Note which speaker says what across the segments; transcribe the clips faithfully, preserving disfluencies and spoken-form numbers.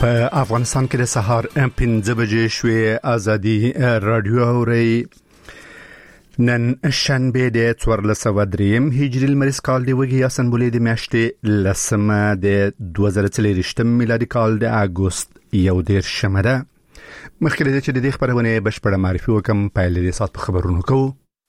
Speaker 1: په افغانستان کې د سهار پنځه بجې شوې ازادي رادیو اوري نن شنبه د څوارلس سوه دریم هجري لمریز کال دی وګي اسنبولې د میاشتې لسمه د دوه زره څلوېښتم میلادي کال د اګوست یو دېرشمه ده. مخکې له دې چې د دې خبرونه بشپړه معرفي وکم پیل دې سات په خبرونو کوو.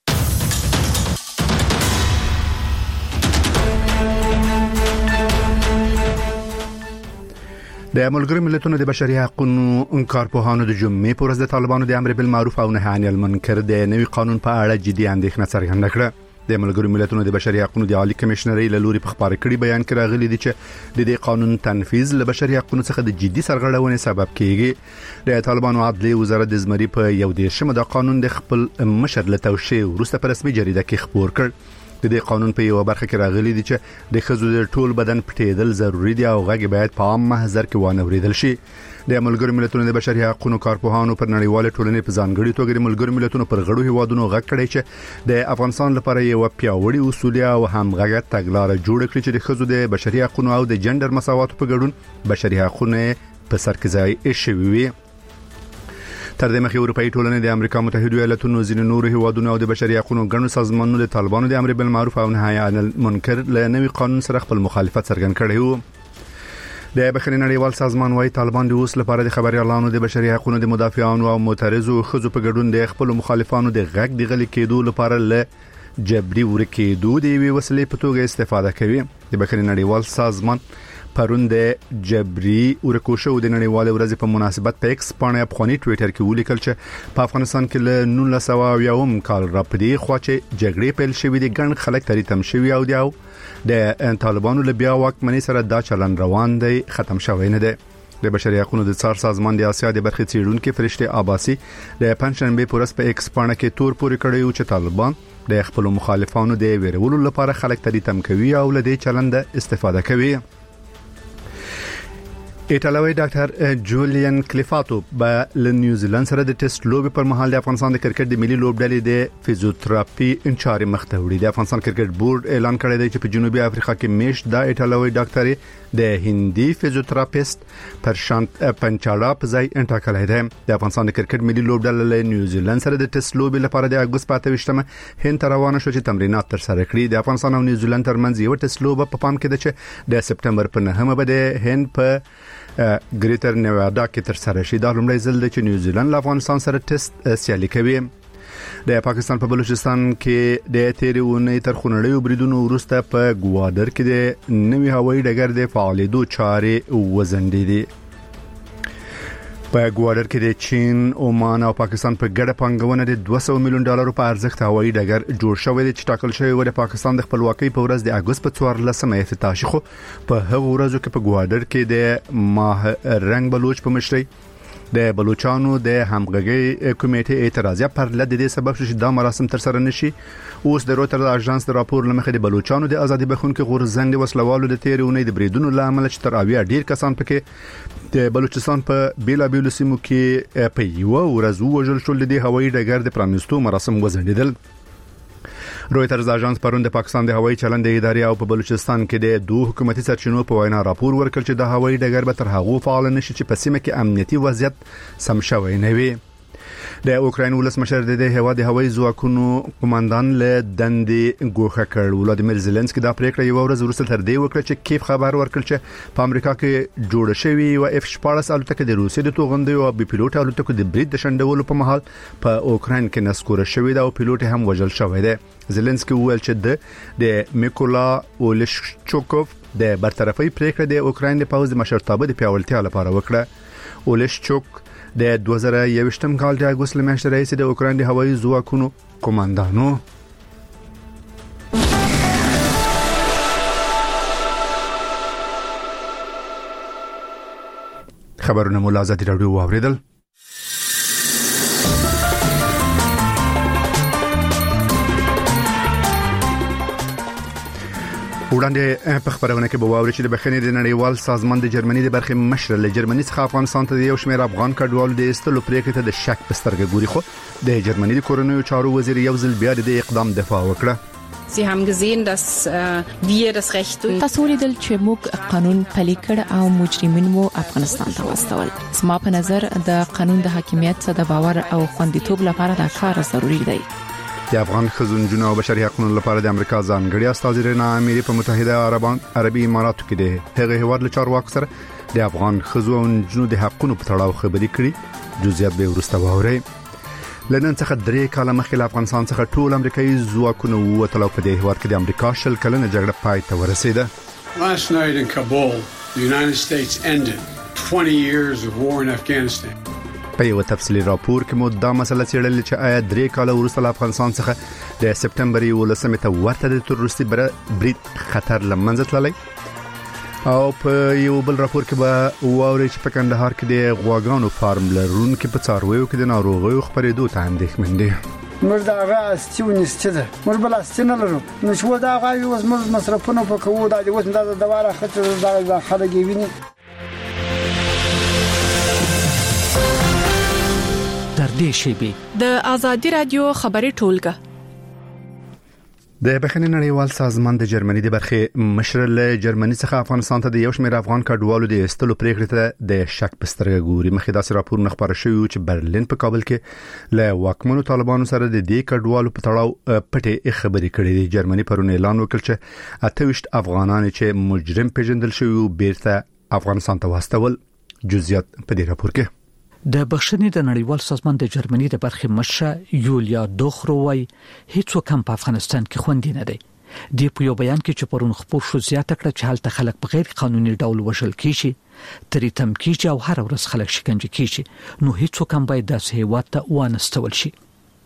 Speaker 1: د ملګرو ملتونو د بشري حقوقو کارپوهانو د جمعې پر ورځ د طالبانو د امر بالمعروف او نهي عن المنکر د نوي قانون په اړه جدي اندېښنه څرګنده کړه. د ملګرو ملتونو د بشري حقوقو د عالی کمشنرۍ له لوري په خبري کړي بیان کې راغلي دي چې د دې قانون تنفيذ له بشري حقوقو څخه د جدي سرغړونې سبب کیږي. د طالبانو عدلي وزارت د زمري په یو دیرشمه د قانون د خپل مشر له توشیح وروسته په رسمي جریده کې خبر کړ. د دې قانون په یو برخه کې راغلي دي چې د خزو د ټول بدن پټېدل ضروری دي او غږ باید په عام محضر کې وانه وریدل شي. د ملګرو ملتونو د بشري حقوقو کارپوهانو پر نړیواله ټولنې په ځانګړي توګه د ملګرو ملتونو پر غړو هیوادونو غږ کړی چې د افغانستان لپاره یو پیاوړی اصول او همغږه تګلارې جوړ کړي چې د خزو د بشري حقوقو او د جندر مساوات په ګډون بشري حقوقو په سر کې ځای شوي وي. تر دې مخکې اروپאי ټولنې د امریکا متحده ایالاتونو ځینې نور هیوادونو او د بشري حقوقو ګڼو سازمانونو د طالبانو د امر بالمعروف او نهي عن المنکر له نوي قانون سره خپل مخالفت څرګند کړی وو. د بخښنې نړیوال سازمان وايي طالبان د اوس لپاره د خبريالانو د بشري حقوقو د مدافعانو او معترضو خزو په ګډون د خپل مخالفانو د غږ د غلي کېدو لپاره له جبري ورکېدو د وی وسلې په توګه استفاده کوي. د بخښنې نړیوال سازمان پرون د جبري ورکوشو د نړیوال ورځ په مناسبت په ایکس باندې افغاني ټوئیټر کې ولیکل چې په افغانستان کې له نولس سوه یوم کال را پدې خو چې جګړې پیل شوې دي ګڼ خلک تری تم شوي او دی او د طالبانو له بیا واکمنۍ سره دا چلن روان دی ختم شوی نه دی. د بشري حقوقو د څار سازمان د آسیا د برخې څیړونکو فرشته عباسي د پنځشنبه پورس په ایکس باندې کې تور پوري کړی او چې طالبان د خپل مخالفانو د ویرولو لپاره خلک تری تم کوي او له دې چلند استفاده کوي. ایټالوي ډاکټر جولین کلیفاتو به له نیوزیلند سره د ټیسټ لوبي پر مهال د افغانستان د کرکټ د ملي لوبډلې د فزیوتراپي انچاري مخته وړي. د افغانستان کرکټ بورډ اعلان کړی دی چې په جنوبي افریقا کې میش د ایټالوي ډاکټر د هندي فزیوتراپیست پرشانت پنچاړه په ځای انټاکلای دی. د افغانستان د کرکټ ملي لوبډلې له نیوزیلند سره د ټیسټ لوبي لپاره د اګوست په اتهشتمه هند روانه شو چې تمرینات تر سره کړي. د افغانستان او نیوزیلند ترمنځ یو ټیسټ لوب په پام کې ده چې د سپټمبر په نهمه به د هند په ګریټر نیوادا کې تر سره شي. دا لومړی ځل دی چې نیوزیلند له افغانستان سره ټیسټ سیالي کوي. د پاکستان په بلوچستان کې د تیرې اونۍ تر خونړیو بریدونو وروسته په ګوادر کې د نوي هوایي ډګر د فعالیدو چارې وزندې دي. په ګوادر کې د چین، عمان او پاکستان په ګډه پانګونه د دوه سوه میلیون ډالر په ارزښت هوایي ډګر جوړ شوی دی چې ټاکل شوی و د پاکستان د خپلواکۍ په ورځ د اګوست په څوارلسمه افتتاح شو. په هغه ورځو کې په ګوادر کې د ماه رنگ بلوچ په مشرۍ د بلوچستانو د همغږي کمیټې اعتراضیه پر لد دې سبب شو چې دا مراسم تر سره نشي. اوس د روټر اژانس د راپور لمخې د بلوچستانو د ازادي بخونکو غورځنګ وسلوالو د تیرې اونۍ د بریدونو لامل چې تر اویا ډیر کسان پکې د بلوچستان په بیلا بیل سیمو کې په یو ورځ وژل شول. د هوایي ډګر د پرانیستو مراسم وزندیدل. رويټرز اژانس پرون د پاکستان د هوایي چلند ادارې او په بلوچستان کې د دوه حکومتي سرچینو په وینا راپور ورکړ چې د هوایي ډګر به تر هغه فعال نشي چې په سیمه کې امنیتي وضعیت سم شوی نه وي. د اوکراین ولسمشر د هیواد د هوایي ځواکونو قوماندان له دندې ګوښه کړ. ولادیمیر زيلنسکي دا پریکړه یو ورځ وروسته تر دې وکړه چې کیف خبر ورکړ چې په امریکا کې جوړ شوی او اف شپاړس الوتکه د روسي د توغندې او بي پیلوټ الوتکو د برید د شندولو په محل په اوکراین کې نسکور شوی دا او پیلوټ هم وژل شوی دی. زيلنسکي وویل چې د میکولا اولشچوکوف د برطرفي پریکړه د اوکراین د پوځ مشرتابه د پیاوړتیا لپاره وکړه. اولشچوک د دوه زره یوویشتم کال د اګوست میاشتې رئیس د اوکراین د هوایي ځواکونو قوماندانو. خبرونه مو له ازادي راډیو واوریدل. وړاندې په خبرونه کې به واوري چې د بخښنې د نړیوال سازمان د جرمني د برخې مشر له جرمني څخه افغانستان ته یو شمېر افغان کډوالو د استلو پریکړه ته د شک په سترګه ګوري. خو د جرمني د کورونو چارو وزیر یو ځل بیا د اقدام دفاع وکړه.
Speaker 2: Sie haben gesehen, dass uh, wir das Recht
Speaker 3: تاسو لیدل چې موږ قانون پلي کړ او مجرمین مو افغانستان ته واستول. زما په نظر د قانون د حاکمیت څخه د باور او خوندیتوب لپاره دا کار ضروری دی.
Speaker 1: د افغان خزونجونو او بشري حقوقو لپاره د امریکا ځانګړي استازي رینا اميري په متحده عربان عربي اماراتو کې د هغه هیواد له چارواکو سره د افغان خزونجونو د حقوقو په تړاو خبرې کړې. جزئیات به ورسته واوري. لنن څخه درې کاله مخکې له افغانستان څخه ټول امریکایي ځواکونه ووتل او په دې هیواد کې د امریکا شل کلنه جګړه پای ته ورسېده.
Speaker 4: Last night in Kabul, the United States ended twenty years of war in Afghanistan.
Speaker 1: په یو تفصیلي راپور کې مو دا مسله څېړل چې آیا درې کاله وروسته له افغانستان څخه د سپټمبر یولسمې ته ورته د تروریستي برید خطر لمنځه تللی او په یو بل راپور کې به واوري چې په کندهار کې د غواګانو فارم لرونکو په څارویو کې د ناروغیو خپرېدو ته اندېښمن دي.
Speaker 5: موږ دا غاستیو نشته موږ بل استنه لرو نو شو دا غاوي اوس موږ مصرفونه په کوو دا اوس دا د دواره خطر دا خلک ویني.
Speaker 6: در دې شیبي
Speaker 7: د ازادي رادیو خبري ټولګه
Speaker 1: د بخښنې نړیوال سازمان د جرمني د برخې مشر له جرمني څخه افغانستان ته د یو شمېر افغان کډوالو د استلو پریکړې ته د شک پسترګه ګوري. مخې داسې راپور خبره شوی چې برلین په کابل کې له واکمنو طالبانو سره د دې کډوالو په تړاو پټې خبرې کړې دي. جرمني پرون اعلان وکړ چې اته ویشت افغانان چې مجرم پیژندل شوی بیرته افغانستان ته واستول. جزئیات په دې راپور کې
Speaker 6: د بخښنې د نړیوال سازمان د جرمني د برخې مشر یولیا دوخرو وايي هیڅ وکم په افغانستان کې خوندي نه دی. د په یو بیان کې چې پرون خبر شو زیاته کړه چې هلته خلک په غیر قانوني ډول وژل کیږي تریتم کیږي او هر ورځ خلک شکنجه کیږي نو هیڅ وکم باید د هیواد ته وانستول شي.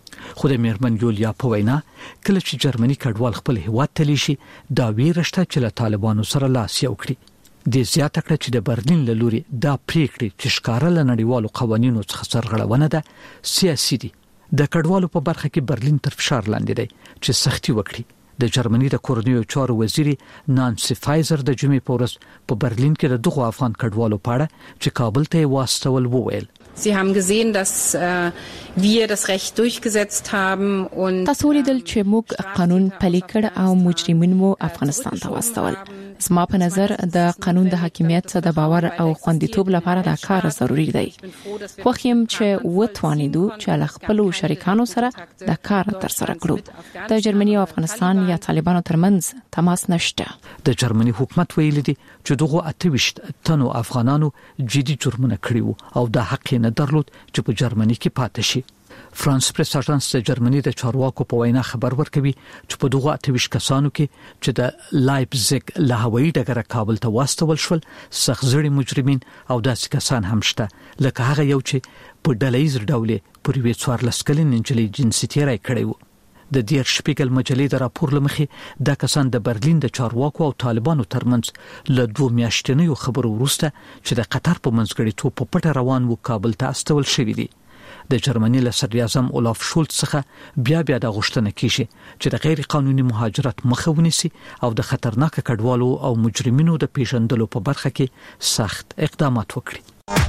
Speaker 6: خو د میرمن یولیا په وینا کله چې جرمني کډوال خپل هیواد ته لیشي دا ویرشته چې له طالبانو سره لاس یو کړي. د زیاته کړه چې د برلین له لوري دا پریکړې چې ښکارا له نړیوالو قوانینو څخه سرغړونه ده سیاسي دي. د کډوالو په برخه کې برلین تر فشار لاندې دی چې سختي وکړي. د جرمني د کورنیو چارو وزیر نانسی فایزر د جمعې په ورځ په برلین کې د دغه افغان کډوالو په اړه چې کابل ته واستول وویل.
Speaker 2: Sie haben gesehen, dass äh, wir das Recht durchgesetzt haben und
Speaker 3: تاسو لیدل چې موږ قانون پلي کړ او مجرمین مو افغانستان ته واستول. زما په نظر د قانون د حاکمیت څخه د باور او خوندیتوب لپاره دا کار ضروری دی. خو خیم چې وټوانیدو چې له خپل شریکانو سره دا کار تر سره کړو. د جرمني او افغانستان یا طالبانو ترمنځ تماس نشته.
Speaker 6: د جرمني حکومت ویلي دي چې دغه اته ویشت تنو افغانانو جدي جرمونه کړیو او د حق نه درلود چې په جرمني کې پاتې شي. فرانس پریس اژانس د جرمني د چارواکو په وینا خبر ورکوي چې په دغه اته ویشت کسانو کې چې د لایپزیګ له هوایي ډګر کابل ته واستول شول سخزړي مجرمین او داسې کسان هم شته لکه هغه یو چې په ډلهیز ډول پر وی څوارلس کلن نجلۍ جنسیتي راي کړی وو. د دیر شپیګل مجلې د راپور لمخې دا کسان د برلین د چارواکو او طالبانو ترمنځ له دوه میاشتنیو خبرو وروسته چې د قطر په منځګړیتوب په پټه روان وو کابل ته استول شوی دي. د جرمني له صدر اعظم اولاف شولټ څخه بیا بیا د غوښتنه کیږي چې د غیر قانوني مهاجرت مخه ونیسي او د خطرناک کډوالو او مجرمینو د پیژندلو په برخه کې سخت اقدامات وکړي.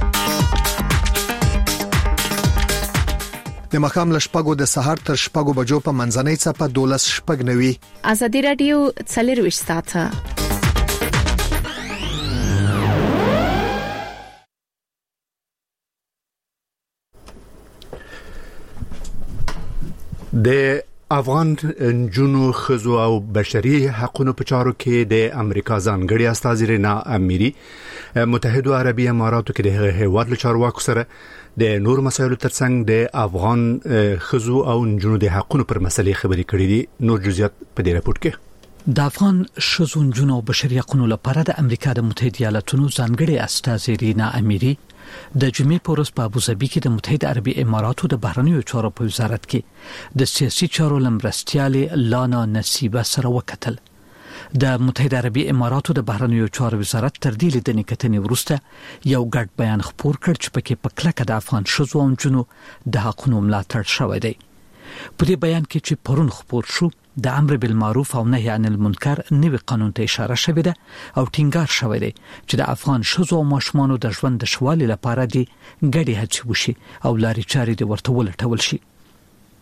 Speaker 8: د مخام لشپګو د سحر تر شپګو بجو په منځنۍ څپه دولس شپګ نوي.
Speaker 3: ازادي رادیو څلور وشتاته
Speaker 1: د افغان جنو خزو او بشري حقوقو په چارو کې د امریکا ځانګړي استازي رینا اميري متحده عربي اماراتو کې د هیواد له چارواکو سره د نور مسایلو ترڅنګ د افغان خزو او جنو د حقوقو پر مسلې خبرې کړې دي. نور جزئیات په دې راپور کې
Speaker 6: د افغان شذون جنو بشري حقوقو لپاره د امریکا د متحده ایالاتونو ځانګړي استازي رینا اميري د جمعې په ورځ په ابوظبي کې د متحده عربي اماراتو د بهرنیو چارو په وزارت کې د سیاسي چارو لمرستياله لانا نصیبه سره وکتل. د متحده عربي اماراتو د بهرنیو چارو وزارت تر دې لیدنې کتنې وروسته یو ګډ بیان خپور کړ چې پکې په کلکه د افغان شذو او جنو د حقوقو ملاتړ شوی دی. په دې بیان کې چې پرون خپور شو د امر بالمعروف او نهي عن المنکر نوی قانون ته اشاره شوې ده او ټینګار شوی دی چې د افغان شذو او ماشومانو د ژوند د شوالي لپاره دي ګډي هڅې وشي او لارې چارې د ورته ولټول شي.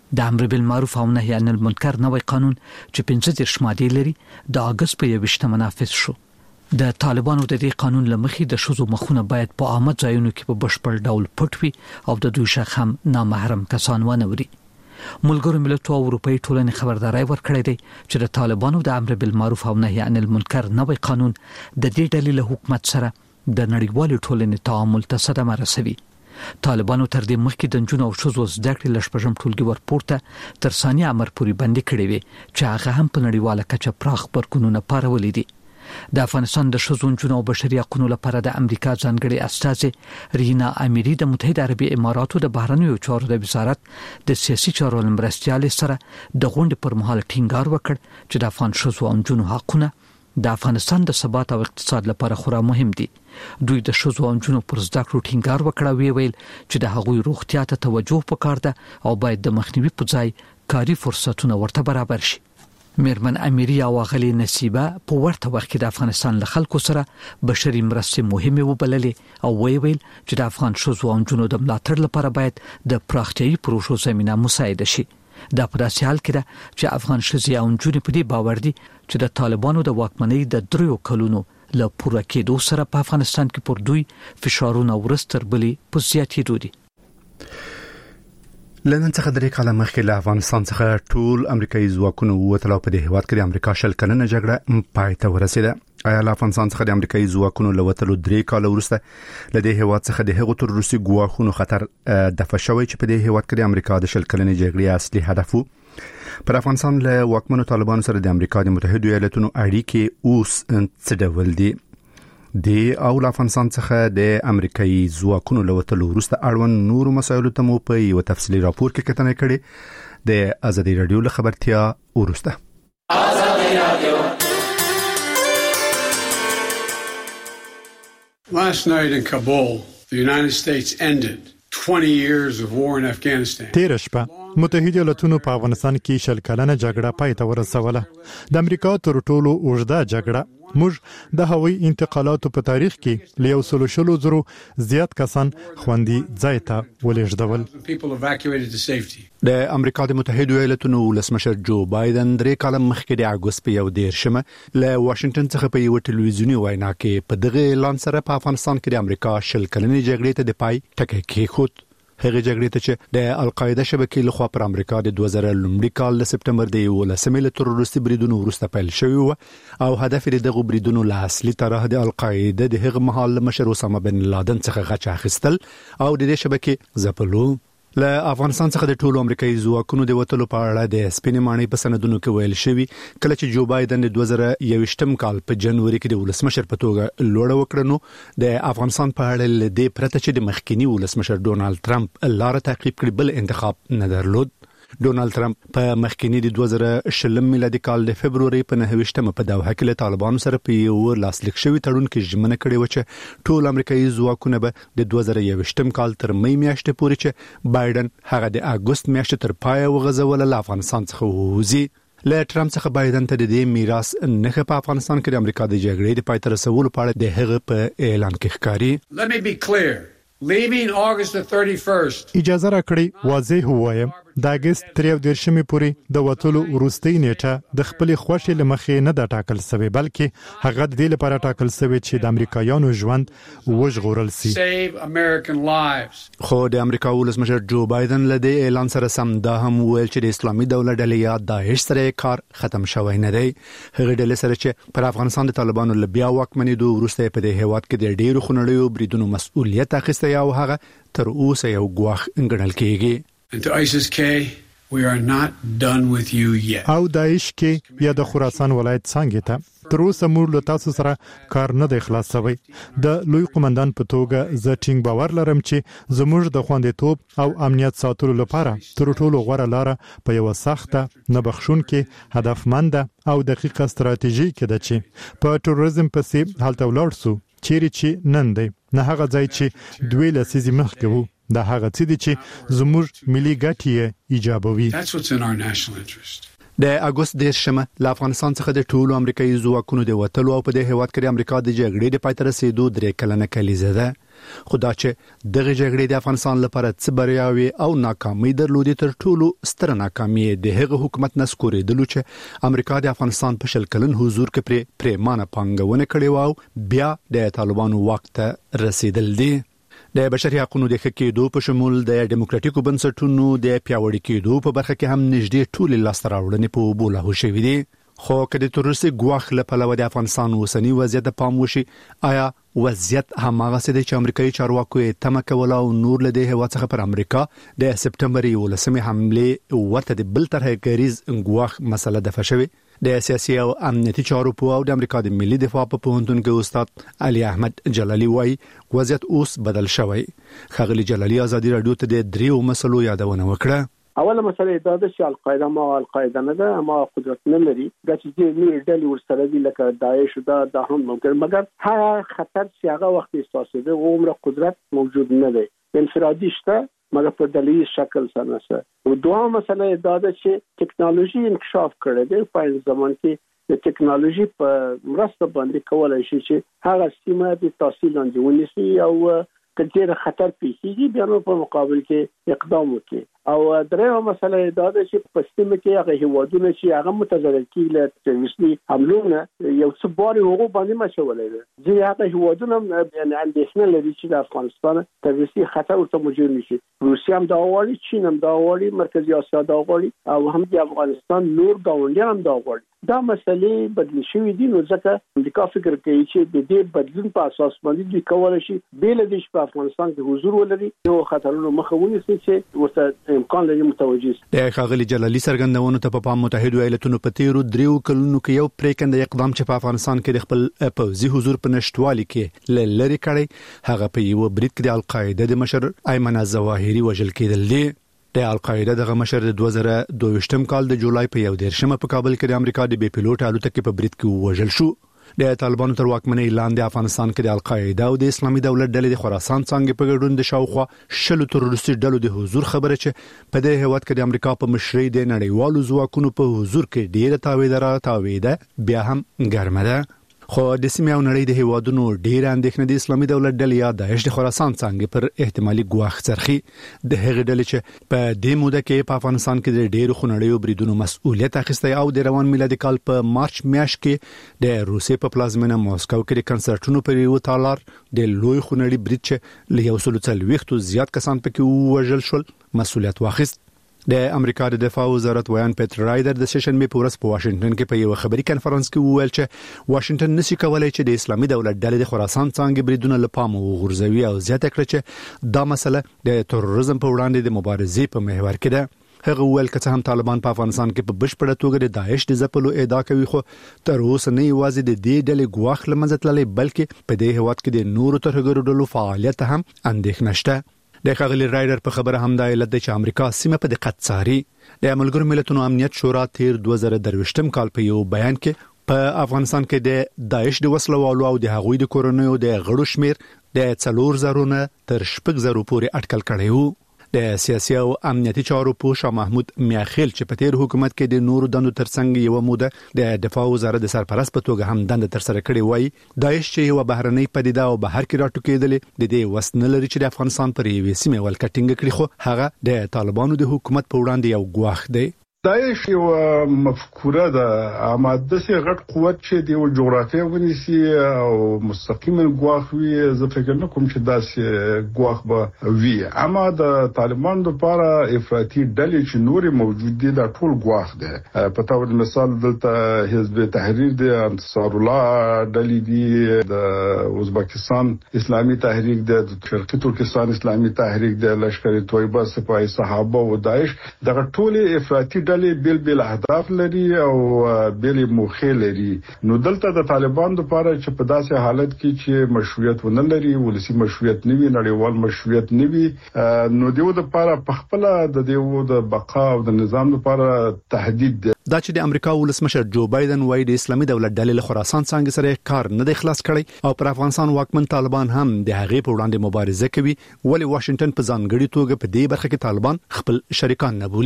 Speaker 6: د امر بالمعروف او نهي عن المنکر نوې قانون چې پنځه دېرش مادې لري د اگست په یوویشتمه منافذ شو. د طالبانو د دې قانون لمخې د شوزو مخونه باید په عامه ځایونو کې په بشپړ ډول پټ وي او د دوی شخص هم نامحرم کسان ونوري. ملګرو ملتونو او اروپאי ټولنې خبرداري ورکړې ده چې د طالبانو د امر بالمعروف او نهي عن المنکر نوې قانون د دې ډلې له حکومت سره د نړیوال ټولنې تعامل ته صدمه رسوي. طالبانو تر دې مخکې د جنونو او شوزو زده کړې لشپږم ټولګي ورپورته تر ثاني امر پورې باندې کړې وي چې هغه هم په نړیواله کچه پراخ برګونونه پارولې دي. د افغانستان د شوزو جنونو او بشري حقوقو لپاره د امریکا ځانګړي استازي رینا امیری د متحده عربي اماراتو د بهرنیو چارو د وزارت د سیاسي چارو مرستيال سره د غونډې پر مهال ټینګار وکړ چې د افغان شوزو او جنونو حقونه د افغانستان د ثبات او اقتصاد لپاره خورا مهم دي. دوی د شوزو او جنونو پر زده کړو ټینګار وکړ وی ویل چې د هغوی روغتیا ته توجه وکړ ده او باید د مخنیوي په ځای کاري فرصتونه ورته برابر شي. میرمن امیری او غلی نصیبه په ورته وخت کې د افغانستان له خلکو سره بشري مرستې مهمه وبللې او وی ویل چې د افغان شوزو او جنونو د ملاتړ لپاره باید د پراختیايي پروژو زمينه مساعده شي. دا په داسې حال کې ده چې افغان شوزي او جنونو په دې باور دي چې د طالبانو د واکمنۍ د دریو کلونو له پوره کېدو سره په افغانستان کې پر دوی فشارونه ورستر بلې په زیاتېدو دي.
Speaker 1: لندن څخه درې کاله مخکې له افغانستان څخه ټول امریکایي ځواکونه ووتل او په دې هیواد کې د امریکا شل کلنه جګړه پای ته ورسېده. آیا له افغانستان څخه د امریکایي ځواکونو له وتلو درې کاله وروسته له دې هیواد څخه د هغو تر روسي ګواښونو خطر دفع شوی چې په دې هیواد کې د امریکا د شل کلنې جګړې اصلي هدف وو؟ پر افغانستان له واکمنو طالبانو سره د امریکا د متحده ایالاتونو اړیکې اوس څه ډول دي؟ د او افغانستان څخه د امریکایي ځواکونو له وتلو وروسته اړوند نور مسایلو ته مو په یو تفصیلي راپور کې کتنه کړې د ازادي رادیو له خبرتیا وروسته. ازادي رادیو.
Speaker 4: Last night in Kabul, the United States ended twenty years of war in Afghanistan.
Speaker 9: تیر شپه متحده ایالاتونو په افغانستان کې شل کلنه جګړه پای ته ورسوله. د امریکا تر ټولو اوږده جګړه موږ د هوایي انتقالاتو په تاریخ کې له یو سلو شلو زرو زیات کسان خوندي ځای ته ولېږدول.
Speaker 1: د امریکا د متحده ایالاتونو ولسمشر جو بایدن درې کاله مخکې د اګوست په یو دیرشمه له واشنگټن څخه په یو ټلویزیونی وینا کې په دغه اعلان سره په افغانستان کې د امریکا شل کلنې جګړې ته د پای ټکی کېښود. هغه جګړې ته چې د القاعده شبکې لخوا پر امریکا د دوه زره لومړي کال د سپټمبر د یولسمې له تروریستي بریدونو وروسته پیل شوی و او هدف یې دغه بریدونو له اصلي طرح د القاعده د هغه مهال مشر اسامه بن لادن څخه غچ اخیستل او د دې شبکې ځپلو. له افغانستان څخه د ټولو امریکایي ځواکونو د وټلو په اړه د سپینې ماڼۍ په سندونو کې ویل شوی کله چې جو بایدن د دوه زره یوویشتم کال په جنوري کې د ولسمشر په توګه لوړ وکړنو د افغانستان په اړه ل دې پرته چې د مخکینی ولسمشر ډونالد ټرمپ لار تعقیب کړي بل انتخاب نه درلود. ډونالد ټرمپ په مخکینی د دوه زره شلم میلادي کال د فبرवरी په نهه په دوحه کې له طالبانو سره په یو لاسلیک شوی تړون کې ژمنه کړې و چې ټول امریکایي ځواکونه به د دوه زره یوویشتم کال تر مې میاشتې پورې چې بایدن هغه د اګوست میاشتې تر پای وغځول له افغانستان څخه ووځي. له ټرمپ څخه بایدن ته د دې میراث نه په افغانستان کې د امریکا د جګړې د پای ته رسولو په اړه د هغه په اعلان کې ښکاري.
Speaker 4: Let me be clear. Leaving August the thirty-first.
Speaker 9: اجازه راکړئ واضح ووایم د اگست تر دیرشمې پورې د وټولو وروستۍ نیټه د خپل خوښې لمخې نه د ټاکل شوی بلکې هغه د دې لپاره ټاکل شوی چې د امریکایانو ژوند وژغورل شي.
Speaker 4: Save American lives.
Speaker 1: خو د امریکا ولسمشر جو بایدن له دې اعلان سره سم دا هم ویل چې د اسلامي دولت ډلې یا داعش سره کار ختم شوی نه دی. هغه ډلې سره چې پر افغانستان د طالبانو له بیا واکمنېدو وروسته په دې هیواد کې د ډیرو خونړیو بریدونو مسؤلیت اخیسته او هغه تر اوسه یو ګواښ ګڼل کېږي.
Speaker 4: And to ISIS-K, we are not done with you yet.
Speaker 9: او داعش کې یا د خراسان ولایت څنګه ته تر اوسه موږ له تاسو سره کار نه دی خلاص شوی. د لوی قومندان په توګه زه ټینګ باور لرم چې زموږ د خوندیتوب او امنیت ساتلو لپاره تر ټولو غوره لار په یو سخته نه بخښونکې هدفمند او دقیقه ستراتیژي کې ده چې په تروریزم پسې هلته ولاړ سو چیرې چې نن دی نه هغه ځای چې دوی لسیزې مخکې وو. دا هغه څه دي چې زموږ ملي ګټې ایجابوي.
Speaker 4: That's what's in our national interest.
Speaker 1: د اګوست دیرشمه له افغانستان څخه د ټولو امریکایي ځواکونو د وټلو او په دې هیواد کې د امریکا د جګړې د پای ته رسیدو درې کلنه کلیزه ده. خدا چې دغه جګړې د افغانستان لپاره څه بریاوي او ناکامي درلودي تر ټولو ستر ناکامي د هغه حکومت نسکورې دلو چې امریکا د افغانستان په شل کلن حضور کې پر پریمانه پانګونه کړې و او بیا د طالبانو وخت رسیدل دي. د بشري حقوقو د حقوقو په شمول د ډیموکراتیکو بنسټونو د پیاوړي کېدو په برخه کې هم نږدې ټول لاس راوړنې په بوله هو شوې دي. خو کله ترورستي ګواخ له پلوه د افغانستان اوسنی وضعیت پام وشي آیا وضعیت هماغه څه د امریکایي چارواکو تمه کوله او نور له دې هوا څخه پر امریکا د سپټمبر یولسمې حمله ورته د بل طرح غریز ګواخ مسله د فشوي. د سیاسي او امنیتي چارو په او د امریکا د ملي دفاع په پوهنتون کې استاد علي احمد جلالي وايي وضعیت اوس بدل شوی. خغلی جلالي ازادي رادیو ته د دریو مسلو یادونه وکړه.
Speaker 10: اوله مسله دا ده چې القاعده ما القاعده نه ده ما قدرت نه لري د چې دې ډلې ورسره دي لکه داعش دا د هم ممکن مګر هغه خطر چې هغه وخت احساسه ده عمر قدرت موجود نه دی انفرادي شته مګر په دلیل شکل سره نشته. او دوه مسله دا ده چې ټکنالوژي انکشاف کړی دی په زمان کې د ټکنالوژي په مرسته باندې کولای شي چې هغه سیمه د تحصیل لاندې ونیسي او کله خطر پیښیږي بیا نو په مقابل کې اقدام وکړي. او درېمه مسله دا ده چې په سیمه کې هغه هیوادونه چې هغه متضرر کیږي له تروریستي حملونو یو څه باري هغه باندې مشولای دي چې هغه هیوادونه یعنی اندېښنه لري چې د افغانستان تروریستي خطر ورته موجود نشي. روسیه هم دا غواړي، چین هم دا غواړي، مرکزی اسیا دا غواړي او هم د افغانستان نور ګاونډیان هم دا غواړي. دا مسلې بدل شوې دي نو ځکه امریکا فکر کوي چې د دې بدلون په اساس باندې دوی کولای شي بیل د په افغانستان کې حضور ولري او خطرونو مخه ونیسي چې ورته امکان لري متوجه شي.
Speaker 1: د خغلی جلالي سرګندونو ته په متحده ایالاتونو په تیرو دریو کلونو کې یو پریکنده اقدام چې په افغانستان کې د خپل پوځي حضور په نشټوالي کې لری کړي هغه په یو بریټ کې د القاعده د مشر ایمن الظواهری وژل کېدل دي. د القاعده دغه مشر د دوه زره دوه کال د جولای په یو دیرشمه په کابل کې د امریکا د بي پیلوټ الوتکې په بریټ کې وژل شو. د طالبانو تر واکمنۍ لاندې افغانستان کې د القاعده او د اسلامي دولت ډلې د خراسان څنګه په ګډون د شاوخوا شلو تروریستي ډلو د حضور خبره چې په دې هواد کې د امریکا په مشرۍ د نړیوالو ځواکونو په حضور کې ډیره تاویدره تاویده بیا هم ګرمه ده. خو د سیمه او نړۍ د هیوادونو ډیر اندېښنه د اسلامي دولت ډلې یا داعش د خراسان څنګه پر احتمالي ګواخ څرخي د هغې ډلې چې په دې موده کې په افغانستان کې د ډیرو خنړیو بریدونو مسؤلیت اخیستی او د روان میلادي کال په مارچ میاشت کې د روسیې په پلازمینه موسکو کې د کنسرټونو پر یو تالار د لوی خنړی برید چې له یو سلو څلوېښتو زیات کسان پکې وژل شول مسؤلیت واخیست. د امریکا د دفاع وزارت ویان پیټ رایدر د سیشن می پورس په واشنگټن کې په یو خبري کانفرنس کې وویل چې واشنگټن نشي کولای چې د اسلامي دولت ډلې د خراسان څنګه بریدونه لپاره وغورځوي او زیاته کړي چې دا مسله د تروریزم په وړاندې د مبارزې په محور کې ده. هغه ویل چې هم طالبان په افغانستان کې په بشپړه توګه د داعش د ځپلو ادعا کوي خو تر اوسه نه یوازې د دې ډلې ګواخ لمنځه تللی بلکې په دې هواد کې د نورو ترهګرو ډلو فعالیت هم اندېښنه شته. د خغلی رایډر په خبره هم دا علت چې امریکا سیمه په دقت څاري. د ملګرو ملتونو امنیت شورا تیر دوه زره درويشتم کال په یو بیان کې په افغانستان کې د داعش د وسلوالو او د هغوی د کورونو د غړو شمیر د څلور زرونه تر شپږ زرو پورې اټکل کړی وو. د سیاسي او امنیتي چارو پوه شاه محمود میاخیل چې په تیر حکومت کې د نورو دندو ترڅنګ یو موده د دفاع وزارت د سرپرست په توګه هم دند تر سره کړی وای داعش چې یو بهرنۍ پدیده او بهر کې راټوکېدل د دې وسنه لري چې د افغانستان پر یوې سیمه ولکټینګ کړي خو هغه د طالبانو د حکومت په وړاندې یو ګواښ دی.
Speaker 11: داعش یو مفکوره ده اما د سي غټ قوت چې د جغرافیه ونیسي او مستقیما ګواخ وي زه فکر نه کوم چې داسې ګواخ به وي اما د طالبان لپاره افراطي ډلې چې نوري موجود دي دا ټول ګواخ ده. په تور مثال دلته حزب تحریر د انصار الله ډلې دي د ازبکستان اسلامي تحریک د شرقي ترکستان اسلامي تحریک د لشکر طیبه سپاه صحابه او داعش دغه ټول افراطي ډلې بیل بیل اهداف لري او بیل موخې لري. نو دلته د طالبان لپاره چې په داسې حالت کې چې مشروعیت ونه لري ولسی مشروعیت نه وي نړیوال مشروعیت نه وي نو دیو د لپاره په خپل د دیو د بقا او د نظام لپاره تهدید ده.
Speaker 1: دا چې د امریکا ولسمشر جو بایدن وایي د اسلامي دولت ډلې له خراسان څنګه سره کار نه دی خلاص کړی او پر افغانستان واکمن طالبان هم د هغې په وړاندې مبارزه کوي ولی واشنگټن په ځانګړي توګه په دې برخه کې طالبان خپل شریکان نه بولي.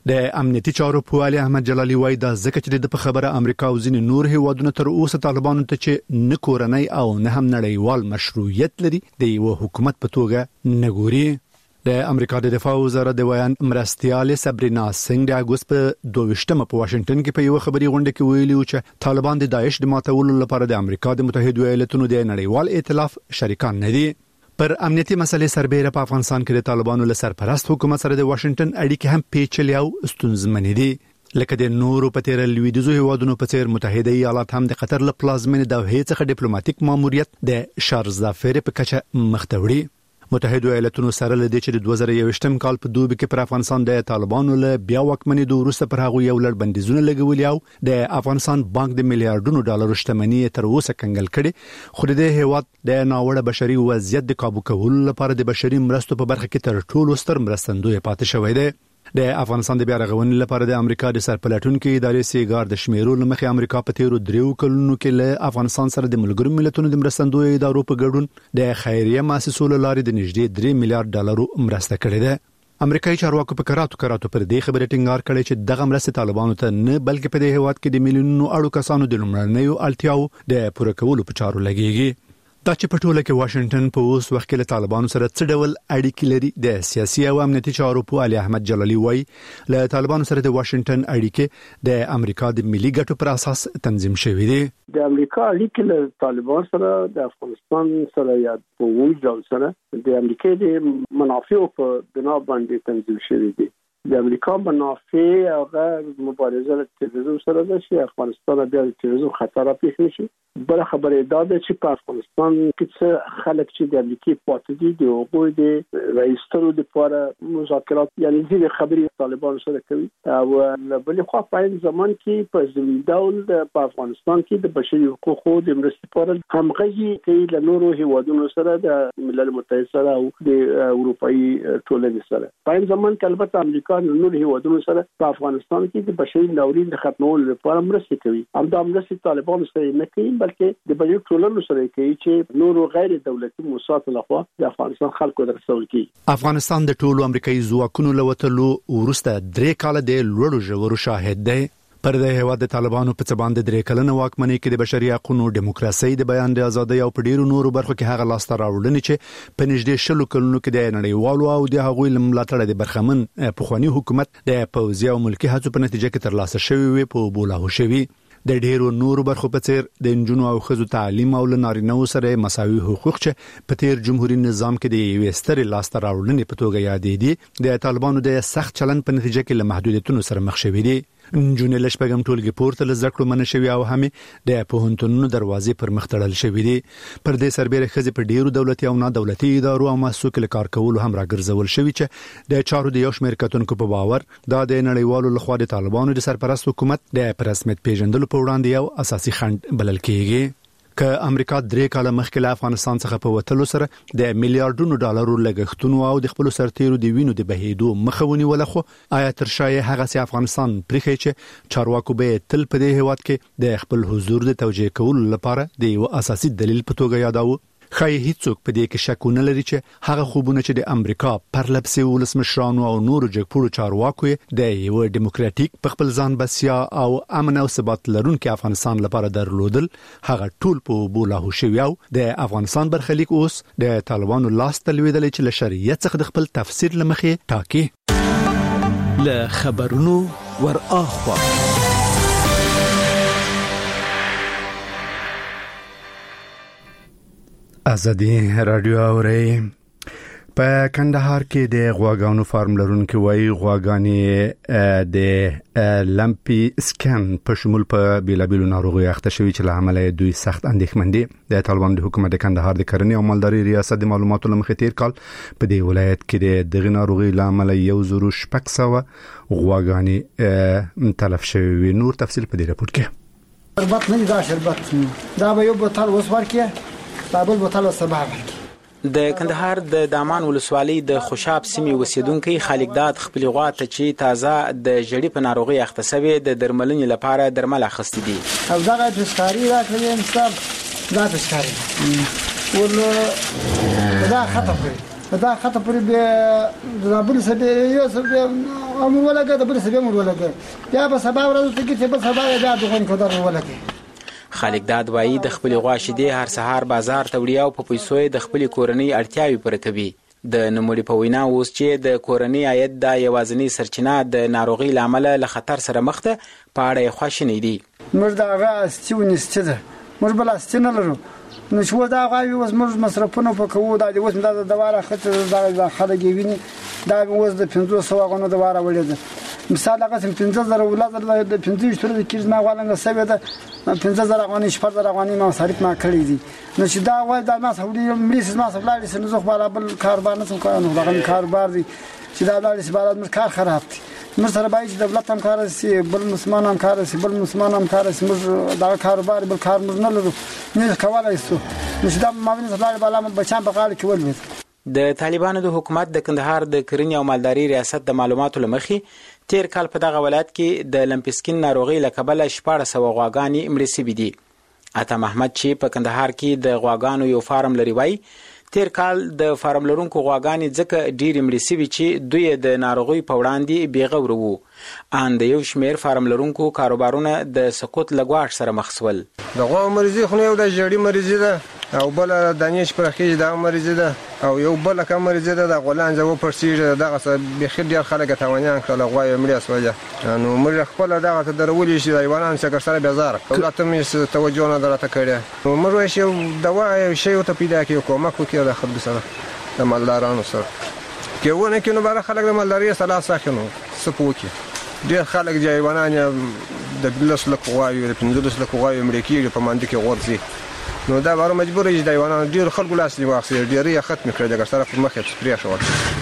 Speaker 1: د امنیتي چارو په علي احمد جلالي وایي دا ځکه چې د خبره امریکا او ځینې نور هیوادونو تر اوسه طالبانو ته چې نه کورنۍ او نه هم نړیوال مشروعیت لري د یو حکومت په توګه نه ګوري. د امریکا د دفاع وزارت د ویان مرستيال سبرینا سنگ د اگست په دوه په واشنگټن کې په یو خبري غونډه کې ویلي و چې طالبان د داعش د ماتولو لپاره د امریکا د متحده ایالاتونو د نړیوال ائتلاف شریکان نه دي. پر امنیتي مسلې سربېره په افغانستان کې د طالبانو له سرپرست حکومت سره د واشنگټن اړیکې هم پیچلې او ستونزمنې دي. لکه د نورو په تیر لویدیزو هیوادونو په څیر متحده ایالات هم د قطر له پلازمینې د دوحې څخه ډیپلوماټیک ماموریت د شارزافیر په کچه مختوړي. متحده ایالاتونو سره له دې چې د دوه زره یوویشتم کال په دوبي کې پر افغانستان د طالبانو له بیا واکمنۍ د وروسته پر هغه یو لړ بندیزونه لګولي او د افغانستان بانک د میلیارډونو ډالر شتمنۍ تر اوسه کنګل کړي، خو د هیواد د ناوړه بشري وضعیت د کابو کولو لپاره د بشري مرستو په برخه کې تر ټولو ستر مرستندوی پاتې شوی دی. د افغانستان د بیا رغونې لپاره د امریکا د سرپلټونکو ادارې سیګار د شمیرو لمخې امریکا په تیرو دریو کلونو کې له افغانستان سره د ملګرو ملتونو د مرستندوی ادارو په ګډون د خیریه مؤسسو لارې د نږدې درې میلیارډ ډالر مرسته کړې ده. امریکایي چارواکو په کراتو کراتو پر دې خبرې ټینګار کړی چې دغه مرسته طالبانو ته نه بلکې په دې هیواد کې د میلیونونو اړو کسانو د لومړنیو اړتیاو د پوره کولو په چارو لګیږي. دا چې په ټوله کې واشنگټن په اوس وخت کې له طالبانو سره څه ډول اړیکې لري د سیاسي او امنیتي چارو په علي احمد جلالي وایي له طالبانو سره د واشنگټن اړیکې د امریکا د ملي ګټو پر اساس تنظیم شوې دي.
Speaker 10: د امریکا اړیکې له طالبان سره د افغانستان سره یا په وایي ډول سره د امریکا د منافعو په بنا باندې تنظیم شوې دي. د امریکا منافع هغه مبارزه له تروریزم سره ده چې افغانستان بیا د تروریزم خطر راپېښ نشي. بل خبره دا ده چې په افغانستان کې څه خلک چې د امریکا پاتې دي د هغوی د رئیسترو لپاره مذاکرات یعنی ځینې خبرې طالبان سره کوي او بل خو په این زمان کې په ځینې ډول په افغانستان کې د بشري حقوقو د مرستې لپاره همغږي کوي له نورو هیوادونو سره د ملل متحد سره او د اروپאי ټولنې سره. په این زمان کې البته امریکا نور هیوادونو سره په افغانستان کې د بشري ناورین د ختمولو لپاره مرسته کوي. هم د مرستې طالبان سره نه کوي بلکې د بشري ټولنو سره کوي چې نور غیر دولتي موسسات لخوا د افغانستان خلکو ته رسول کیږي.
Speaker 1: افغانستان د ټولو امریکایي ځواکونو لوتلو ورسته درې کال د لوړو ژورو شاهد دی. پر د هیواد د طالبانو په څبان د درې کلنه واکمنۍ کې د بشري حقوقو ډیموکراسي د بیان د ازادۍ او په ډیرو نورو برخو کې هغه لاس ته راوړل چې په نږدې شلو کلونو کې د نړیوالو او د هغوی ملاتړ د برخمن پخوانی حکومت د پوځي او ملکی هڅو په نتیجه کې ترلاسه شوی وي په بولاهو شوی. د ډیرو نورو برخو په څیر د انجونو او خزو تعلیم او لنارینو سره مساوي حقوق چې په تیر جمهوریت نظام کې د یوې سترې لاس ته راوړنې په توګه یادې دي د طالبانو د سخت چلن په نتیجه کې له محدودیتونو سره مخ شوي دي. انجونې لشپګم ټولګي پورته له زکړو منه شوی او هم د پوهنتونونو دروازې پر مخ تړل شوې دي. پر دې سربېره خزي په ډیرو دولتي او نه دولتي ادارو او مؤسسو کې کار کول هم راګرځول شوی چې د چارو د یو شمېر کتونکو په باور دا د نړیوالو لخوا د طالبانو د سرپرست حکومت د رسمیت پیژندلو په وړاندې یو اساسي خنډ بلل کېږي. که امریکا درې کاله مخکې له افغانستان څخه په وټلو سره د میلیارډونو ډالرو لګښتونو او د خپل سرتیرو د وینو د بهیدو مخاوني ولخو آیا تر شای هغه سي افغانستان پرخې چې چارواکو به تل په دې هیواد کې د خپل حضور د توجیه کولو لپاره د یو اساسي دلیل په توګه یاداو. خای هیڅوک په دې کې شک نه لري چې هغه خوبونه چې د امریکا پرلپسې ولسمشرانو او نورو جګپوړو چارواکو د یو دیموکراتیک په خپل ځان بسیا او امن او ثبات لرونکي افغانستان لپاره درلودل هغه ټول په بولاهو شوی او د افغانستان برخلیک اوس د طالبانو لاس تلویدل چې له شریعت څخه د خپل تفسیر لمخې ټاکي.
Speaker 12: له خبرونو ور اخوا
Speaker 1: ازادي رادیو اوري. په کندهار کې د غواګانو فارم لرونکو وایي غواګانې د لمپي سکن په شمول په بیلابیلو ناروغي اخته شوی چې له عمله دوی سخت اندېښمن دي. د طالبان د حکومت کندهار د کرنې او مالداري ریاست د معلوماتو لمخې تیر کال په دې ولایت کې د دغه ناروغي له عمله یو زرو شپږ سوه غواګانې تلف شوی. نور تفصیل په دې راپور کې.
Speaker 5: شربت نه دا شربت دا به یو بوتل وسور کې بابل بوتل وسباب.
Speaker 13: د کندهار د دامان ولسوالۍ د خوشاب سیمې اوسیدونکو خالقداد خپل غواته چې تازه د جړی په ناروغي اخته شوی د درملنې لپاره درمل اخستې دي.
Speaker 5: او دا دستکاری راکړي مستب دا دستکاری ول دا ختم کړي دا خطه پرې به د بل سبه یو سبه امر ولګه د بل سبه امر ولګه یا په سبا ورځ ته کې چې په سبا یا دغه قدر ولګه.
Speaker 13: خالق داد وایي د خپل غواشیدې هر سهار بازار ته وړي او په پیسو د خپل کورنۍ اړتیاوي پوره کوي. د نوموړي په وینا اوس چې د کورنۍ عاید د یوازینی سرچینه د ناروغي لامل له خطر سره مخ ده په اړه خواشینی دي.
Speaker 5: موږ دا هغه استیونیسته ده موږ بل استینه لرو نو شو دا غوي اوس موږ مصرفونه پکوو دا اوس دا د دواره خطر دا خلک ویني دا اوس د پنځوس سوه غونو دواره وړي ده. مثال هغه څنګه پنځه زره ولادت د پنځه شتره د کیز نه غوالنګ سوي ده پنځه زره غونې شپږ زره غونې ما صرف ما کړی دي نو چې دا وای دا ما سعودي مليس ما سبلاري سن زخ بالا بل کاروبار نه څنګه کوي دا کاروبار دي چې دا د سبالات مر کار خراب دي مر سره باید چې دولت هم کار سي بل مسلمان هم کار سي بل مسلمان هم کار سي مر دا کاروبار بل کار مر نه لرو نه کولای شو نو چې دا ما ویني سبلاري بالا بچان په غاړه کې ولوي.
Speaker 13: د طالبانو د حکومت د کندهار د کرنې او مالداري ریاست د معلوماتو لمخې تیر کال په دغه ولایت کې د لمپسکین ناروغي له کبله شپږ سوه غواګانې مړې شوې دي. عطا محمد چې په کندهار کې د غواګانو یو فارم لري وایي تیر کال د فارم لرونکو غواګانې ځکه ډېرې مړې شوې چې دوی د ناروغۍ په وړاندې بېغوره وو. ان د یو شمېر فارم لرونکو کاروبارونه د سقوط له ګواښ سره مخ شول.
Speaker 14: د غوا مریضي خو نه یو د ژړې مریضي ده او بل دانش پر خېج دا مریضي ده او یو بل کوم مریضي ده د غولانځ و پرسیږي دغه څه بخیر ډیر خلک تاوانیان کړل غوا مړه سوجه نو موږ خپل دغه ته درولې شي ایوانان څنګه سره بیزار دولت مې توجه نه درته کړی نو موږ شی دوا شی ته پیدا کیو کومک وکړه د خلکو سره د مالدارانو سره کېونه کې نو بار خلک د مالداري سره ساخنو سپوکی ډیر خلک دی ایوانان د بلس لک غوايو د پنځلس لک غوايو مړ کیږي په ماند کې ورځي نو دا بار مجبور دي ایوانان ډیر خلکو لاس دی واخسي ډیر یې ختم کړی د سره په مخه سپری شو.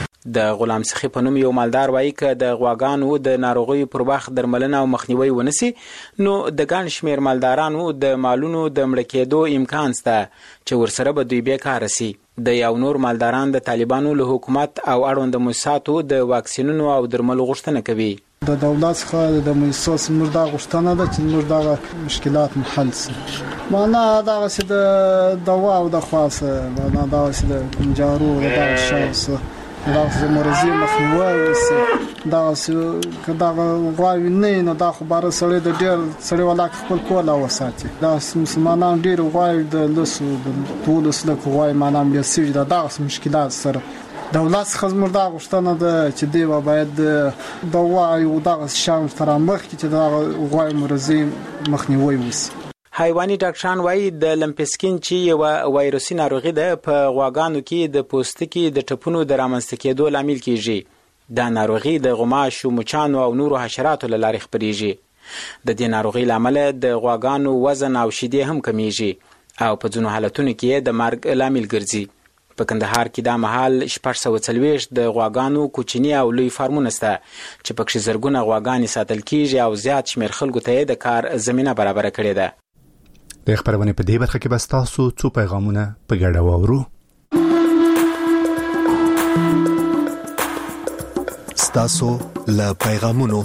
Speaker 13: د غلام سخی په نوم یو مالدار وایي ک د غواګانو د ناروغي پر وخت درملنه او مخنیوي ونسی نو د ګڼ شمیر مالدارانو د مالونو د مړ کېدو امکان شته چې ورسره به دوی به کار شي. د یو نور مالداران د طالبانو له حکومت او اړوند موسساتو د واکسینونو او درملو غوښتنه کوي.
Speaker 15: د دولت څخه د موسسات مردا غوښتنه ده چې مردا مشکلات حل شي. معنا دا چې د دوا او د خاصه معنا دا چې د جارو او د شاوسه دا چې مرزي مخنیوي وسي دا چې دا غواوی نه نه دا خبره سره د ډیر سره ولا خپل کولا وساتي دا مسلمانان ډیر غواوی د لسو د ټول سره غواوی معنا بیا سړي دا د مشکلات سره دولت څخه مردا غوښتنه ده چې دی باید دوا او د شاو تر مخ کې چې دا غواوی مرزي مخنیوي وسي.
Speaker 13: حیواني ډاکټران وایي د لمپسکین چې یو وایروسي ناروغي ده په غواګانو کې د پوستکي د ټپونو د رامنځته کېدو لامل کیږي. دا ناروغي د غوماشو مچانو او نورو حشراتو له لارې خپرېږي. د دې ناروغي لامل د غواګانو وزن او شیدې هم کمیږي او په ځینو حالتونو کې د مرګ لامل ګرځي. په کندهار کې دا مهال شپږ سوه څلوېښت د غواګانو کوچني او لوی فارمونه شته چې پکې زرګونه غواګانې ساتل کیږي او زیات شمېر خلکو ته د کار زمینه برابره کړې ده.
Speaker 1: د خبرونه په دې برخه کې بس تاسو څو پیغامونه په ګډه واورو.
Speaker 8: تاسو له پیغامونو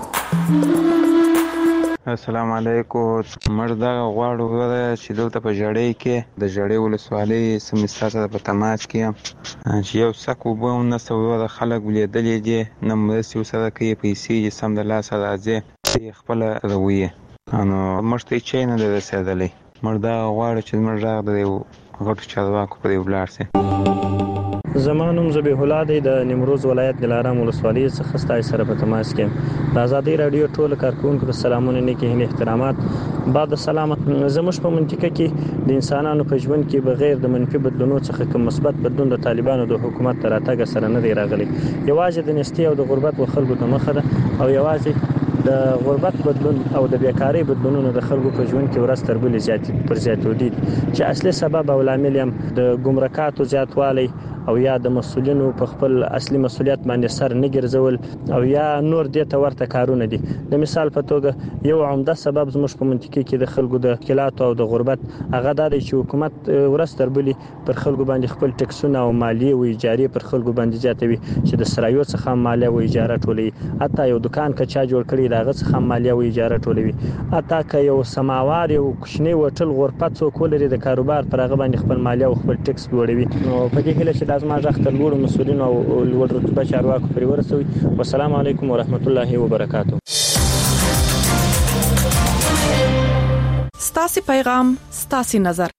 Speaker 16: السلام علیکم مردا غواړو چې دلته په جړې کې د جړې ولسوالۍ سمستاسه په تماس کې چې یو سکو به نه سوي د خلک ولیدلې دي نه مرسي سره کې پیسې سم د لاس راځي خپل روي انو مشته چې نه د رسیدلې مردا غواړي چې مردا د غټ چارواکو په ولاړ سي.
Speaker 17: زمانوم زبیح الله دی د نیمروز ولایت دلارام ولسوالۍ څخه ستاسو سره په تماس کې د آزادۍ رادیو ټول کارکونکو ته سلامونه نیکی هني احترامات. بعد سلامت زموږ په منطقه کې د انسانانو په ژوند کې بغیر د منفي بدلونونو څخه کوم مثبت بدلون د طالبانو د حکومت تر راتګ سره نه دی راغلی. یوازې د نستي او د غربت و خلکو ته مخه ده او یوازې د غربت بدلون او د بیکاری بدلونونو د خلکو په ژوند کې ورځ تر بلې زیاتې پر زیاتو دي چې اصلي سبب او لامل هم د ګمرکاتو زیاتوالی او یا د مسؤلینو په خپل اصلي مسؤلیت باندې سر نه ګرځول او یا نور دې ته ورته کارونه دي. د مثال په توګه یو عمده سبب زموږ په منطقه کې د خلکو د مشکلات او د غربت هغه د چې حکومت ورځ تر بلې پر خلکو باندې خپل ټکسونه او مالیه او اجاره پر خلکو باندې زیاتوي چې د سرایو څخه مالیه او اجاره ټولې حتی یو دکان که چا جوړ کړی داغه څخه مالیه او اجاره ټولوي اته که یو سماوار یو کوچنی وټل غرفه څوک ولري د کاروبار پر هغه باندې خپل مالیه او خپل ټیکس لوړوي نو په دې هیله چې د ازما ځخ تر لوړ مسولین او لوړ رتبه چارواکو پرې ورسوي والسلام علیکم ورحمت الله وبرکاته.
Speaker 7: ستاسو پیغام ستاسو نظر